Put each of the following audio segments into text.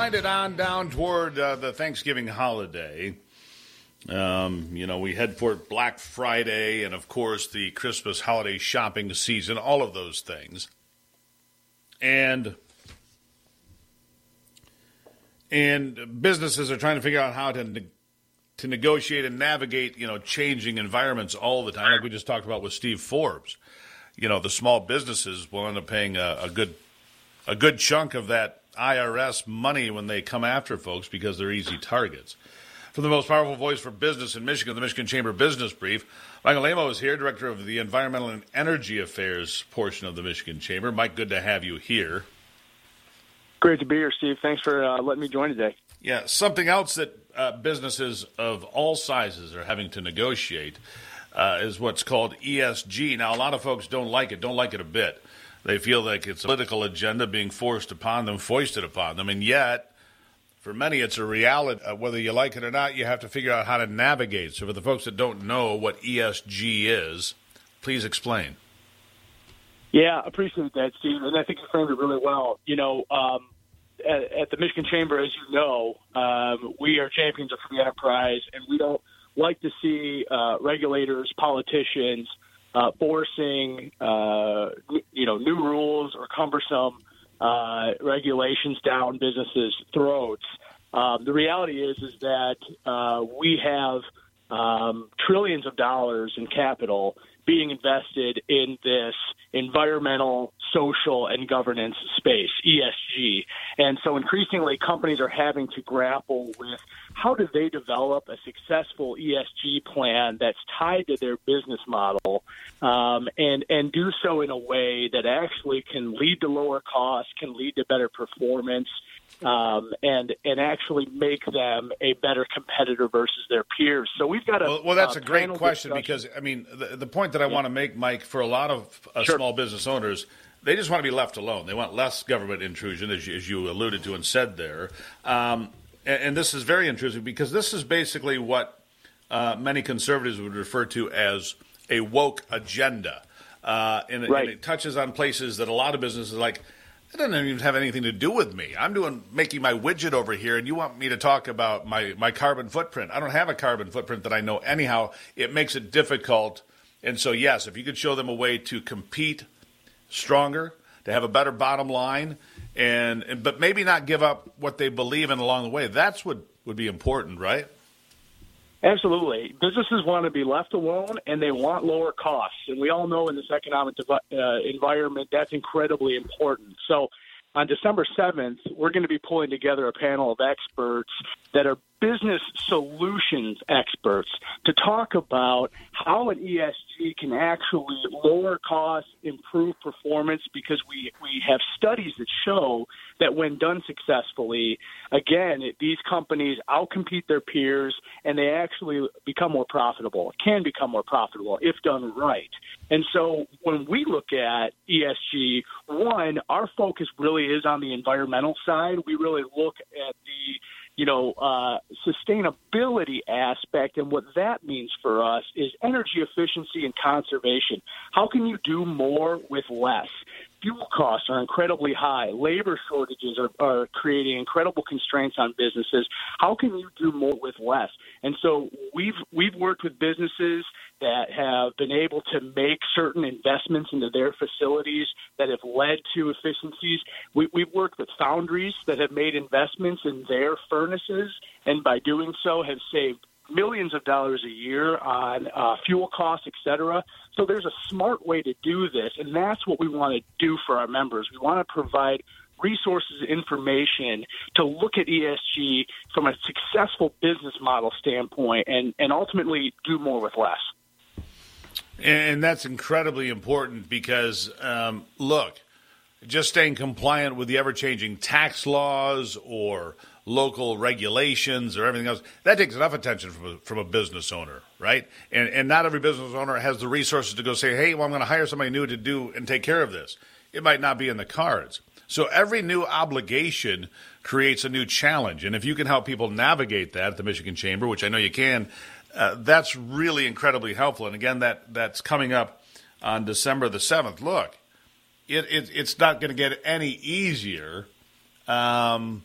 winded on down toward the Thanksgiving holiday. We head for Black Friday and, of course, the Christmas holiday shopping season, all of those things. And businesses are trying to figure out how to negotiate and navigate, changing environments all the time, like we just talked about with Steve Forbes. The small businesses will end up paying a good chunk of that IRS money when they come after folks because they're easy targets. For the most powerful voice for business in Michigan, the Michigan Chamber Business Brief, Michael Lemo is here, Director of the Environmental and Energy Affairs portion of the Michigan Chamber. Mike, good to have you here. Great to be here, Steve. Thanks for letting me join today. Yeah, something else that businesses of all sizes are having to negotiate is what's called ESG. Now, a lot of folks don't like it a bit. They feel like it's a political agenda being foisted upon them, and yet, for many, it's a reality. Whether you like it or not, you have to figure out how to navigate. So for the folks that don't know what ESG is, please explain. Yeah, appreciate that, Steve, and I think you framed it really well. At the Michigan Chamber, as you know, we are champions of free enterprise, and we don't like to see regulators, politicians, forcing new rules or cumbersome regulations down businesses' throats. The reality is that we have trillions of dollars in capital being invested in this environmental, social, and governance space, ESG. And so increasingly companies are having to grapple with how do they develop a successful ESG plan that's tied to their business model and do so in a way that actually can lead to lower costs, can lead to better performance, and actually make them a better competitor versus their peers. So we've got a that's a great question discussion. because, the point that I want to make, Mike, for a lot of small business owners, they just want to be left alone. They want less government intrusion, as you alluded to and said there. And this is very intrusive because this is basically what many conservatives would refer to as a woke agenda. And it touches on places that a lot of businesses are like, it doesn't even have anything to do with me. I'm making my widget over here, and you want me to talk about my carbon footprint. I don't have a carbon footprint that I know anyhow. It makes it difficult. And so, yes, if you could show them a way to compete stronger, to have a better bottom line, but maybe not give up what they believe in along the way, that's what would be important, right? Absolutely. Businesses want to be left alone, and they want lower costs. And we all know in this economic environment that's incredibly important. So on December 7th, we're going to be pulling together a panel of experts that are business solutions experts to talk about how an ESG can actually lower costs, improve performance, because we have studies that show that when done successfully, again, these companies outcompete their peers and they actually become more profitable, can become more profitable if done right. And so when we look at ESG, one, our focus really is on the environmental side. We really look at the sustainability aspect, and what that means for us is energy efficiency and conservation. How can you do more with less? Fuel costs are incredibly high. Labor shortages are creating incredible constraints on businesses. How can you do more with less? And so we've worked with businesses that have been able to make certain investments into their facilities that have led to efficiencies. We've worked with foundries that have made investments in their furnaces, and by doing so have saved millions of dollars a year on fuel costs, et cetera. So there's a smart way to do this, and that's what we want to do for our members. We want to provide resources, information to look at ESG from a successful business model standpoint and ultimately do more with less. And that's incredibly important because, look, just staying compliant with the ever-changing tax laws or local regulations or everything else, that takes enough attention from a business owner, right? And not every business owner has the resources to go say, hey, well, I'm going to hire somebody new to do and take care of this. It might not be in the cards. So every new obligation creates a new challenge. And if you can help people navigate that at the Michigan Chamber, which I know you can, that's really incredibly helpful. And again, that's coming up on December the 7th. Look, it's not going to get any easier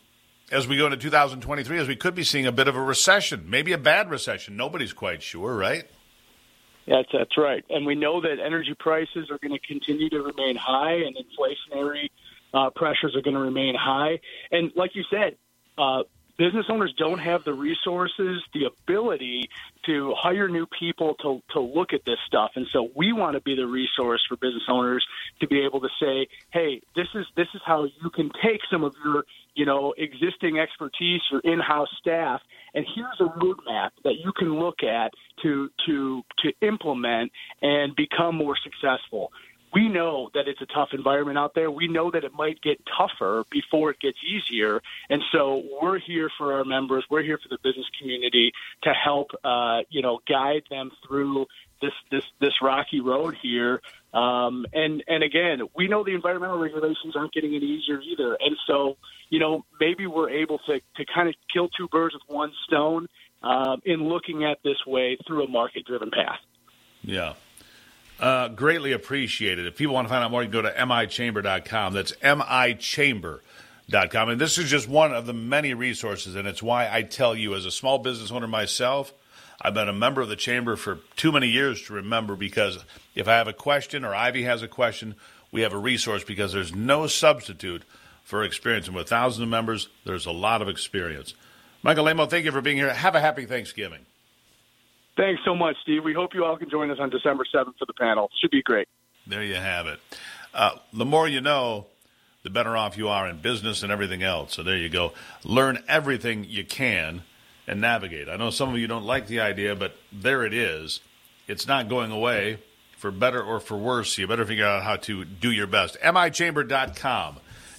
as we go into 2023, as we could be seeing a bit of a recession, maybe a bad recession. Nobody's quite sure, right? That's right. And we know that energy prices are going to continue to remain high, and inflationary pressures are going to remain high. And like you said, business owners don't have the resources, the ability to hire new people to look at this stuff. And so we want to be the resource for business owners to be able to say, hey, this is how you can take some of your, existing expertise, your in-house staff, and here's a roadmap that you can look at to implement and become more successful. We know that it's a tough environment out there. We know that it might get tougher before it gets easier. And so we're here for our members. We're here for the business community to help, guide them through this rocky road here. And again, we know the environmental regulations aren't getting any easier either. And so, maybe we're able to kind of kill two birds with one stone in looking at this way through a market-driven path. Yeah. Greatly appreciated. If people want to find out more, you can go to michamber.com. That's michamber.com. And this is just one of the many resources, and it's why I tell you, as a small business owner myself, I've been a member of the Chamber for too many years to remember, because if I have a question or Ivy has a question, we have a resource, because there's no substitute for experience. And with thousands of members, there's a lot of experience. Michael Lamo, thank you for being here. Have a happy Thanksgiving. Thanks so much, Steve. We hope you all can join us on December 7th for the panel. Should be great. There you have it. The more you know, the better off you are in business and everything else. So there you go. Learn everything you can and navigate. I know some of you don't like the idea, but there it is. It's not going away, for better or for worse. You better figure out how to do your best. michamber.com.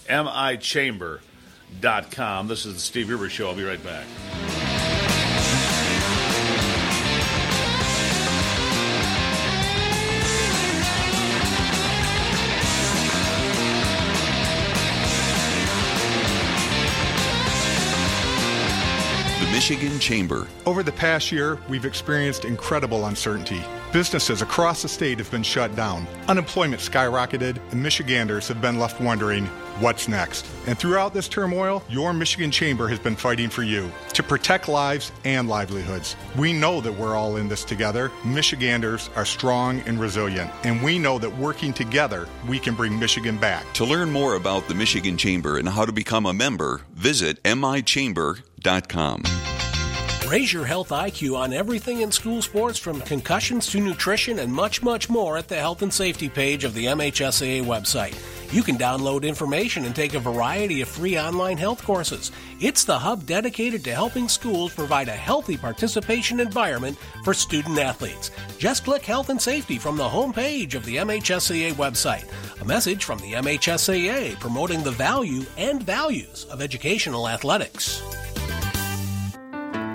michamber.com. This is the Steve Rivers Show. I'll be right back. Michigan Chamber. Over the past year, we've experienced incredible uncertainty. Businesses across the state have been shut down. Unemployment skyrocketed, and Michiganders have been left wondering, what's next? And throughout this turmoil, your Michigan Chamber has been fighting for you to protect lives and livelihoods. We know that we're all in this together. Michiganders are strong and resilient, and we know that working together, we can bring Michigan back. To learn more about the Michigan Chamber and how to become a member, visit michamber.com. Raise your health IQ on everything in school sports, from concussions to nutrition and much, much more, at the health and safety page of the MHSAA website. You can download information and take a variety of free online health courses. It's the hub dedicated to helping schools provide a healthy participation environment for student athletes. Just click Health and Safety from the home page of the MHSAA website. A message from the MHSAA promoting the value and values of educational athletics.